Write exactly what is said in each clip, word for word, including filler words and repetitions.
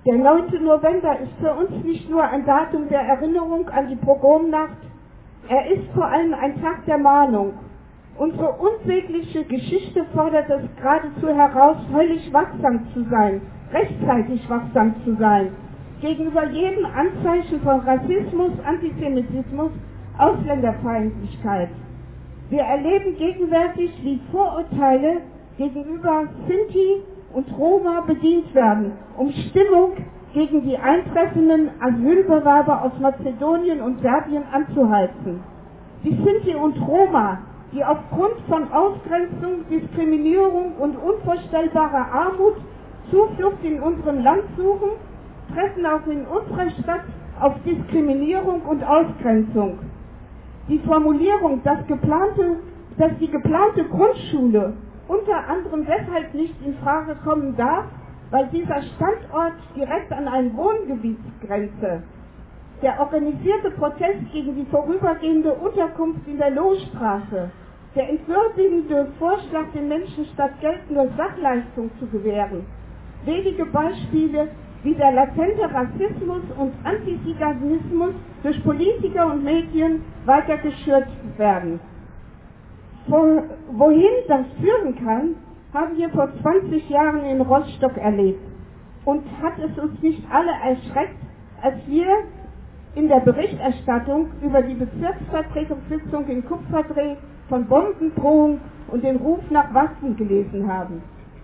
Der neunte November ist für uns nicht nur ein Datum der Erinnerung an die Pogromnacht, er ist vor allem ein Tag der Mahnung. Unsere unsägliche Geschichte fordert es geradezu heraus, höllisch wachsam zu sein, rechtzeitig wachsam zu sein, gegenüber jedem Anzeichen von Rassismus, Antisemitismus, Ausländerfeindlichkeit. Wir erleben gegenwärtig, wie Vorurteile gegenüber Sinti und Roma bedient werden, um Stimmung gegen die eintreffenden Asylbewerber aus Mazedonien und Serbien anzuheizen. Die Sinti und Roma, die aufgrund von Ausgrenzung, Diskriminierung und unvorstellbarer Armut Zuflucht in unserem Land suchen, treffen auch in unserer Stadt auf Diskriminierung und Ausgrenzung. Die Formulierung, dass, geplante, dass die geplante Grundschule unter anderem deshalb nicht in Frage kommen darf, weil dieser Standort direkt an ein Wohngebiet grenze. Der organisierte Protest gegen die vorübergehende Unterkunft in der Lohstraße, der entwürdigende Vorschlag, den Menschen statt Geld nur Sachleistung zu gewähren, wenige Beispiele, wie der latente Rassismus und Antiziganismus durch Politiker und Medien weiter geschürt werden. Wo, wohin das führen kann, haben wir vor zwanzig Jahren in Rostock erlebt. Und hat es uns nicht alle erschreckt, als wir in der Berichterstattung über die Bezirksvertretungssitzung in Kupferdreh von Bombendrohung und den Ruf nach Waffen gelesen haben.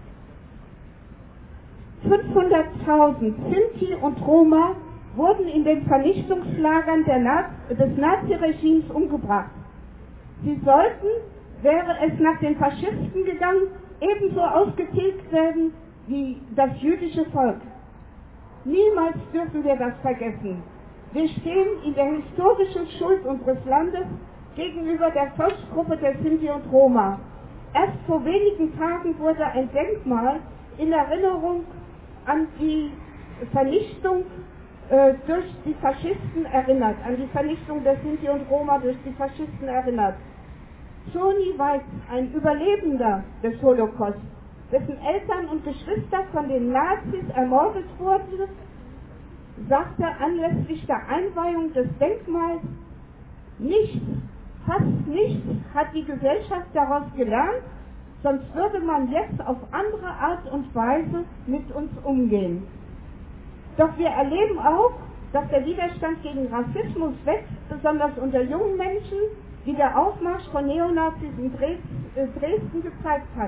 fünfhunderttausend Sinti und Roma wurden in den Vernichtungslagern der Naz- des Naziregimes umgebracht. Sie sollten, wäre es nach den Faschisten gegangen, ebenso ausgetilgt werden wie das jüdische Volk. Niemals dürfen wir das vergessen. Wir stehen in der historischen Schuld unseres Landes gegenüber der Volksgruppe der Sinti und Roma. Erst vor wenigen Tagen wurde ein Denkmal in Erinnerung an die Vernichtung äh, durch die Faschisten erinnert, an die Vernichtung der Sinti und Roma durch die Faschisten erinnert. Toni Weitz, ein Überlebender des Holocaust, dessen Eltern und Geschwister von den Nazis ermordet wurden, sagte anlässlich der Einweihung des Denkmals: Nichts, fast nichts hat die Gesellschaft daraus gelernt, sonst würde man jetzt auf andere Art und Weise mit uns umgehen. Doch wir erleben auch, dass der Widerstand gegen Rassismus wächst, besonders unter jungen Menschen, wie der Aufmarsch von Neonazis in Dresden gezeigt hat,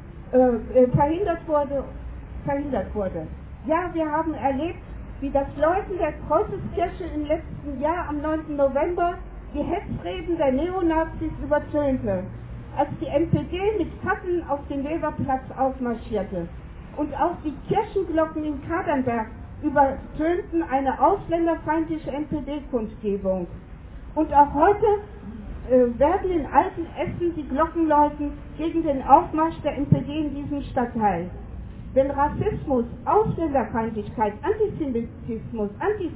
äh, verhindert wurde, verhindert wurde. Ja, wir haben erlebt, wie das Läuten der Kreuzeskirche im letzten Jahr am neunten November die Hetzreden der Neonazis übertönte, als die N P D mit Fackeln auf den Weberplatz aufmarschierte. Und auch die Kirchenglocken in Kadernberg übertönten eine ausländerfeindliche N P D-Kundgebung. Und auch heute äh, werden in Altenessen die Glocken läuten gegen den Aufmarsch der N P D in diesem Stadtteil. Wenn Rassismus, Ausländerfeindlichkeit, Antisemitismus,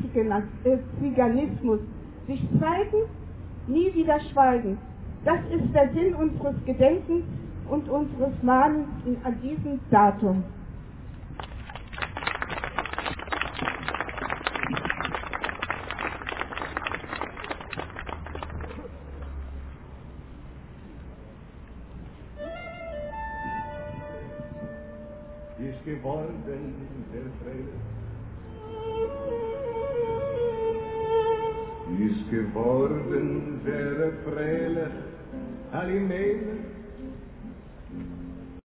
Antiziganismus sich zeigen, nie wieder schweigen. Das ist der Sinn unseres Gedenkens und unseres Mahnens an diesem Datum. Ist geworden der Friede, ist geworden der Frele, alle Mähne